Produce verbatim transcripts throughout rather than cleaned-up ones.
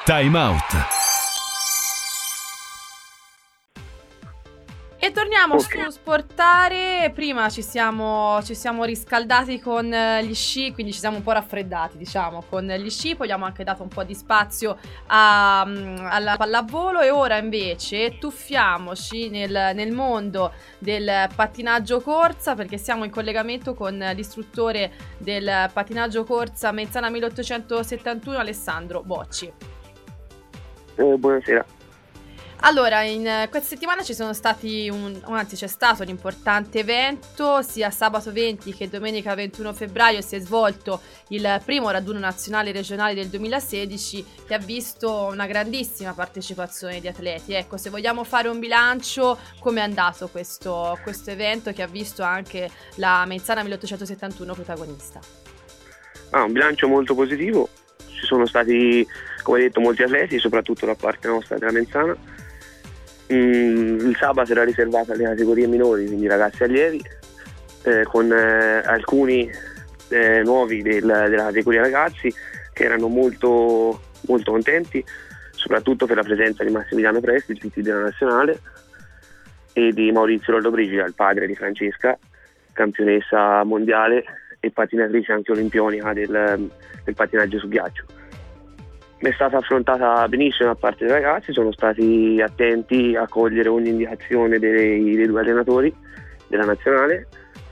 Time Out. E torniamo okay. su Sportare. Prima ci siamo, ci siamo riscaldati con gli sci, quindi ci siamo un po' raffreddati, diciamo, con gli sci. Poi abbiamo anche dato un po' di spazio a, alla pallavolo. E ora invece tuffiamoci nel, nel mondo del pattinaggio corsa, perché siamo in collegamento con l'istruttore del pattinaggio corsa Mezzana milleottocentosettantuno, Alessandro Bocci. Eh, buonasera. Allora, in questa settimana ci sono stati un, anzi c'è stato un importante evento, sia sabato venti che domenica ventuno febbraio si è svolto il primo raduno nazionale regionale del duemilasedici, che ha visto una grandissima partecipazione di atleti. Ecco, se vogliamo fare un bilancio, come è andato questo, questo evento che ha visto anche la Mezzana milleottocentosettantuno protagonista? Ah, un bilancio molto positivo, ci sono stati, come detto, molti atleti, soprattutto da parte nostra della Mezzana. Mm, il sabato era riservato alle categorie minori, quindi ragazzi allievi, eh, con eh, alcuni eh, nuovi del, della categoria ragazzi che erano molto, molto contenti, soprattutto per la presenza di Massimiliano Presti, il P T della nazionale, e di Maurizio Lollobrigida, il padre di Francesca, campionessa mondiale e pattinatrice anche olimpionica del, del pattinaggio su ghiaccio. È stata affrontata benissimo da parte dei ragazzi, sono stati attenti a cogliere ogni indicazione dei, dei due allenatori della nazionale,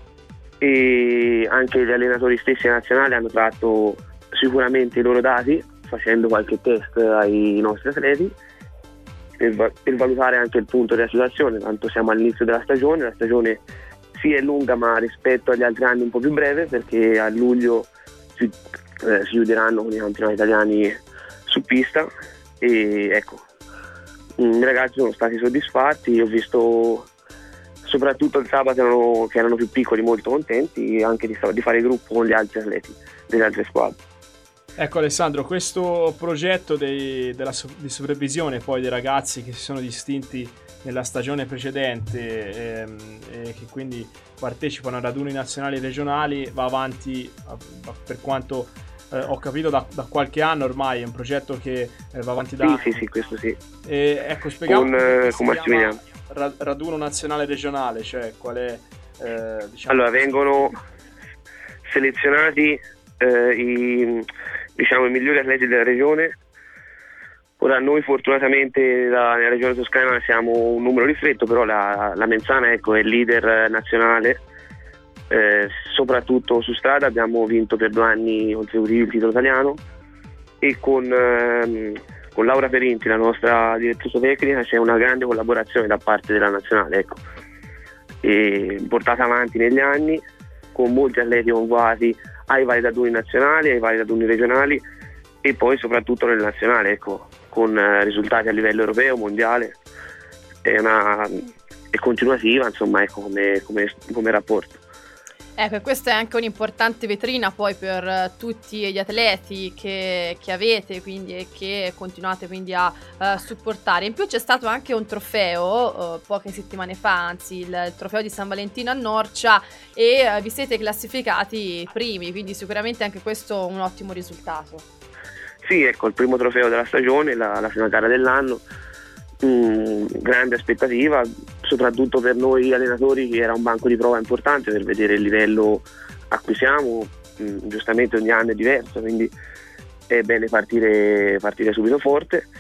e anche gli allenatori stessi della nazionale hanno tratto sicuramente i loro dati facendo qualche test ai nostri atleti per, per valutare anche il punto della situazione. Tanto siamo all'inizio della stagione, la stagione sì è lunga, ma rispetto agli altri anni un po' più breve, perché a luglio si, eh, si chiuderanno con i campionati italiani su pista. E ecco, i ragazzi sono stati soddisfatti. Ho visto soprattutto il sabato erano, che erano più piccoli, molto contenti anche di, di fare gruppo con gli altri atleti delle altre squadre. Ecco Alessandro, questo progetto dei, della, di supervisione poi dei ragazzi che si sono distinti nella stagione precedente ehm, e che quindi partecipano a raduni nazionali e regionali va avanti a, a, per quanto Eh, ho capito da, da qualche anno ormai, è un progetto che eh, va avanti da sì, anni. Sì, sì, questo sì. E, ecco, spieghiamo con, eh, con Massimiliano. Ra- raduno nazionale regionale, cioè qual è? Eh, diciamo, allora, vengono selezionati eh, i, diciamo, i migliori atleti della regione. Ora noi fortunatamente la, nella regione toscana siamo un numero ristretto, però la, la Mezzana, ecco, è il leader nazionale. Eh, soprattutto su strada abbiamo vinto per due anni consecutivi il titolo italiano, e con, ehm, con Laura Perinti, la nostra direttrice tecnica, c'è una grande collaborazione da parte della nazionale, ecco, e portata avanti negli anni con molti atleti convocati ai vari raduni nazionali, ai vari raduni regionali e poi soprattutto nel nazionale, ecco, con eh, risultati a livello europeo, mondiale. È una è continuativa, insomma, ecco, come, come, come rapporto. Ecco, e questa è anche un'importante vetrina poi per uh, tutti gli atleti che, che avete, quindi, e che continuate quindi a uh, supportare. In più c'è stato anche un trofeo uh, poche settimane fa, anzi il, il trofeo di San Valentino a Norcia, e uh, vi siete classificati primi, quindi sicuramente anche questo un ottimo risultato. Sì, ecco, il primo trofeo della stagione, la, la prima gara dell'anno. Mm, grande aspettativa, soprattutto per noi allenatori, che era un banco di prova importante per vedere il livello a cui siamo. Mm, giustamente ogni anno è diverso, quindi è bene partire, partire subito forte.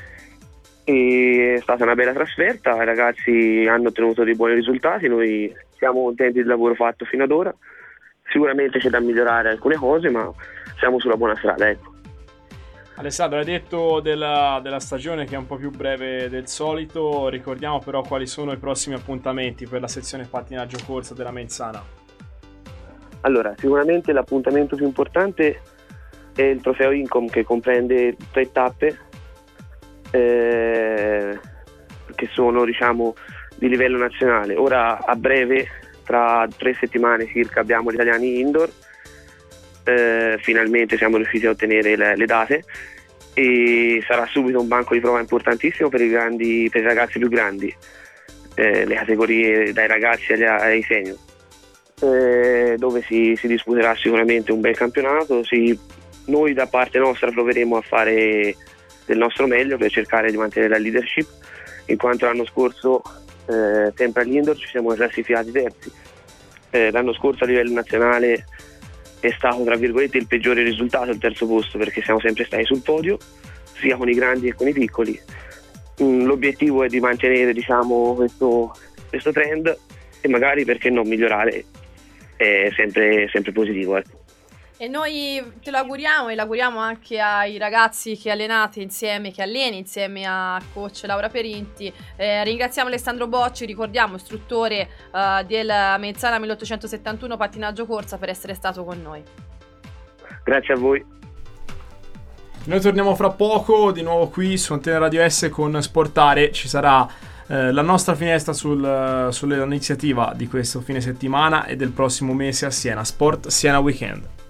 E è stata una bella trasferta, i ragazzi hanno ottenuto dei buoni risultati, noi siamo contenti del lavoro fatto fino ad ora. Sicuramente c'è da migliorare alcune cose, ma siamo sulla buona strada, ecco. Alessandro, hai detto della, della stagione che è un po' più breve del solito, ricordiamo però quali sono i prossimi appuntamenti per la sezione pattinaggio corsa della Mezzana. Allora, sicuramente l'appuntamento più importante è il trofeo Incom, che comprende tre tappe eh, che sono, diciamo, di livello nazionale. Ora a breve, tra tre settimane circa, abbiamo gli italiani indoor. Eh, finalmente siamo riusciti a ottenere le, le date, e sarà subito un banco di prova importantissimo per i, grandi, per i ragazzi più grandi, eh, le categorie dai ragazzi agli, ai senior, eh, dove si, si disputerà sicuramente un bel campionato. Si, noi da parte nostra proveremo a fare del nostro meglio per cercare di mantenere la leadership, in quanto l'anno scorso eh, sempre all'indoor ci siamo classificati terzi. Eh, l'anno scorso a livello nazionale è stato tra virgolette il peggiore risultato, il terzo posto, perché siamo sempre stati sul podio sia con i grandi che con i piccoli. Mm, l'obiettivo è di mantenere, diciamo, questo, questo trend e magari, perché non, migliorare. È sempre, sempre positivo, ecco. E noi te lo auguriamo, e l'auguriamo anche ai ragazzi che allenate insieme, che alleni insieme a coach Laura Perinti. Eh, ringraziamo Alessandro Bocci, ricordiamo, istruttore uh, del Mezzana milleottocentosettantuno Pattinaggio Corsa, per essere stato con noi. Grazie a voi. Noi torniamo fra poco di nuovo qui su Antena Radio S con Sportare. Ci sarà eh, la nostra finestra sul, sull'iniziativa di questo fine settimana e del prossimo mese a Siena, Sport Siena Weekend.